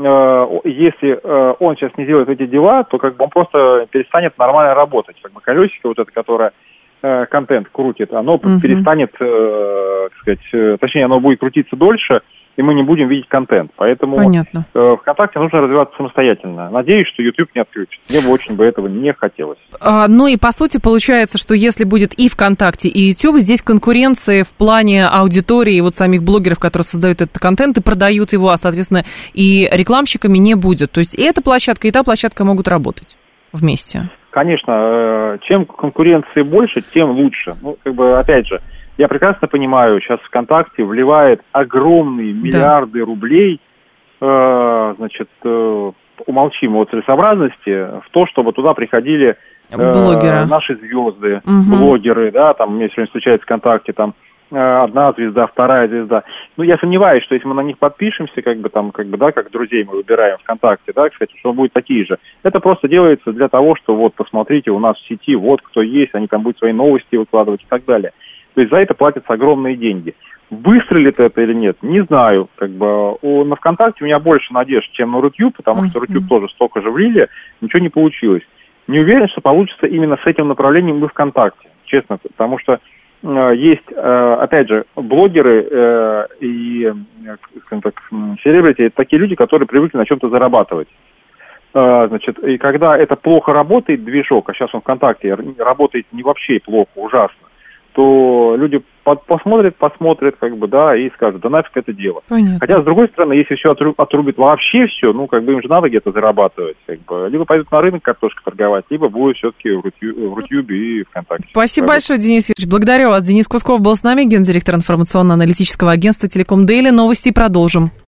если он сейчас не делает эти дела, то как бы он просто перестанет нормально работать. Как бы колесико вот это, которое контент крутит, оно перестанет, так сказать, точнее, оно будет крутиться дольше, и мы не будем видеть контент. Поэтому ВКонтакте нужно развиваться самостоятельно. Надеюсь, что YouTube не отключит. Мне бы очень этого не хотелось. Ну и по сути получается, что если будет и ВКонтакте, и YouTube, здесь конкуренции в плане аудитории вот самих блогеров, которые создают этот контент и продают его, а, соответственно, и рекламщиками не будет. То есть и эта площадка, и та площадка могут работать вместе. Конечно, чем конкуренции больше, тем лучше. Ну, как бы, опять же, я прекрасно понимаю, сейчас ВКонтакте вливает огромные миллиарды рублей, значит, умолчим о целесообразности, в то, чтобы туда приходили наши звезды, блогеры, да, там, мне сегодня встречается ВКонтакте, там, одна звезда, вторая звезда. Ну, я сомневаюсь, что если мы на них подпишемся, как бы там, как бы, да, как друзей мы выбираем ВКонтакте, да, кстати, что будут такие же. Это просто делается для того, что вот, посмотрите, у нас в сети, вот кто есть, они там будут свои новости выкладывать и так далее. То есть за это платятся огромные деньги. Выстрелит это или нет, не знаю. Как бы на ВКонтакте у меня больше надежд, чем на Рутюб, потому что Рутюб тоже столько же влили, ничего не получилось. Не уверен, что получится именно с этим направлением и ВКонтакте, честно, потому что есть, опять же, блогеры и, скажем так, селебрити, это такие люди, которые привыкли на чем-то зарабатывать. Значит, и когда это плохо работает, движок, а сейчас он ВКонтакте работает не вообще плохо, ужасно, то люди посмотрят, как бы, да, и скажут, да нафиг это дело. Понятно. Хотя, с другой стороны, если все отрубит вообще все, ну, как бы им же надо где-то зарабатывать, как бы, либо пойдут на рынок картошкой торговать, либо будет все-таки в Рутюбе и ВКонтакте. Спасибо большое, Денис Юрьевич. Благодарю вас. Денис Кусков был с нами, гендиректор информационно-аналитического агентства «Телеком Дейли». Новости продолжим.